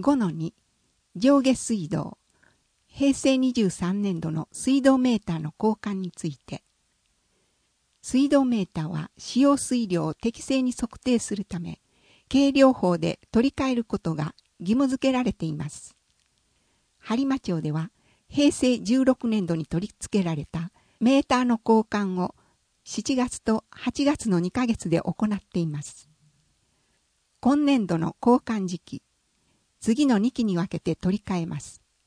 5-2 上下水道平成23年度の水道メーターの交換について。水道メーターは使用水量を適正に測定するため、計量法で取り替えることが義務付けられています。播磨町では平成16年度に取り付けられたメーターの交換を7月と8月の2ヶ月で行っています。今年度の交換時期、次の2期に分けて取り替えます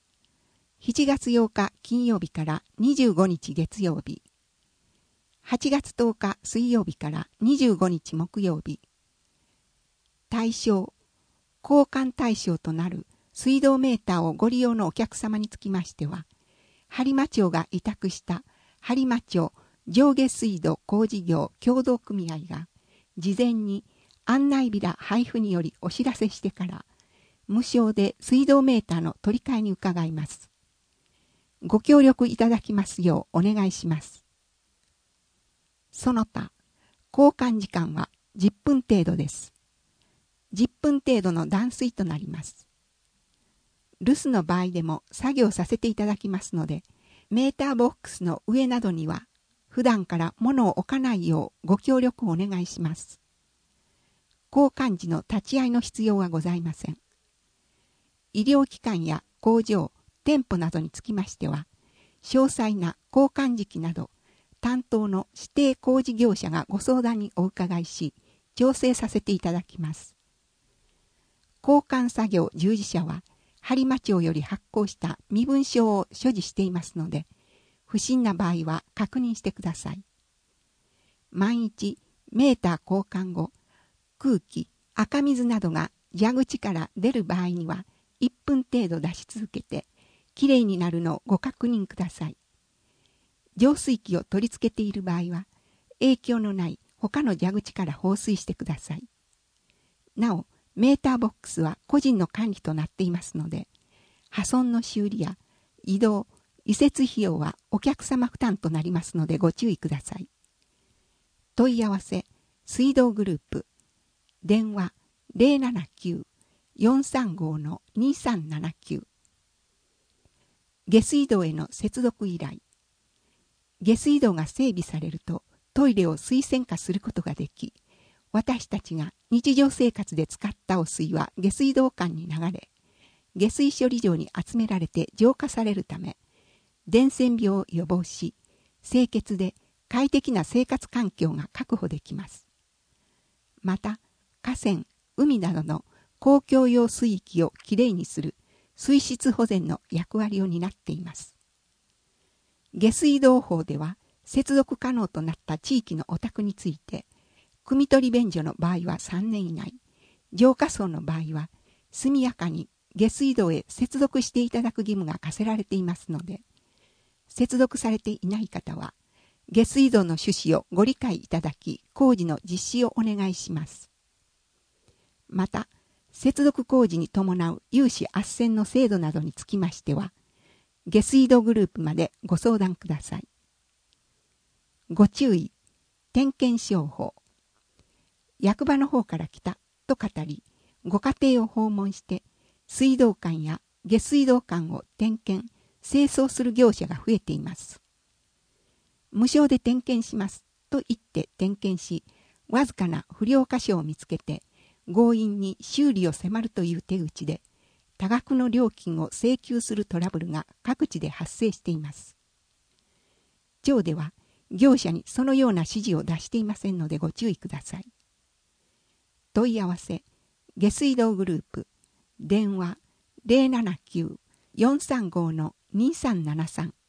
。7月8日金曜日から25日月曜日、8月10日水曜日から25日木曜日。対象、交換対象となる水道メーターをご利用のお客様につきましては、播磨町が委託した播磨町上下水道工事業協同組合が事前に案内ビラ配布によりお知らせしてから無償で水道メーターの取り替えに伺います。ご協力いただきますようお願いします。その他、交換時間は10分程度です。10分程度の断水となります。留守の場合でも作業させていただきますので、メーターボックスの上などには普段から物を置かないようご協力をお願いします。交換時の立ち会いの必要はございません。医療機関や工場、店舗などにつきましては、詳細な交換時期など、担当の指定工事業者がご相談にお伺いし、調整させていただきます。交換作業従事者は、播磨町より発行した身分証を所持していますので、不審な場合は確認してください。万一、メーター交換後、空気、赤水などが蛇口から出る場合には、1分程度出し続けて、きれいになるのをご確認ください。浄水器を取り付けている場合は、影響のない他の蛇口から放水してください。なお、メーターボックスは個人の管理となっていますので、破損の修理や移動、移設費用はお客様負担となりますのでご注意ください。問い合わせ、水道グループ、電話079-435-2379。下水道への接続依頼。下水道が整備されるとトイレを水洗化することができ、私たちが日常生活で使った汚水は下水道管に流れ、下水処理場に集められて浄化されるため、伝染病を予防し、清潔で快適な生活環境が確保できます。また、河川、海などの公共用水域をきれいにする水質保全の役割を担っています。下水道法では、接続可能となった地域のお宅について、汲み取り便所の場合は3年以内、浄化槽の場合は速やかに下水道へ接続していただく義務が課せられていますので、接続されていない方は、下水道の趣旨をご理解いただき、工事の実施をお願いします。また、接続工事に伴う有志斡旋の制度などにつきましては、下水道グループまでご相談ください。ご注意、点検商法。役場の方から来たと語り、ご家庭を訪問して、水道管や下水道管を点検、清掃する業者が増えています。無償で点検しますと言って点検し、わずかな不良箇所を見つけて、強引に修理を迫るという手口で、多額の料金を請求するトラブルが各地で発生しています。町では業者にそのような指示を出していませんのでご注意ください。問い合わせ、下水道グループ、電話079-435-2373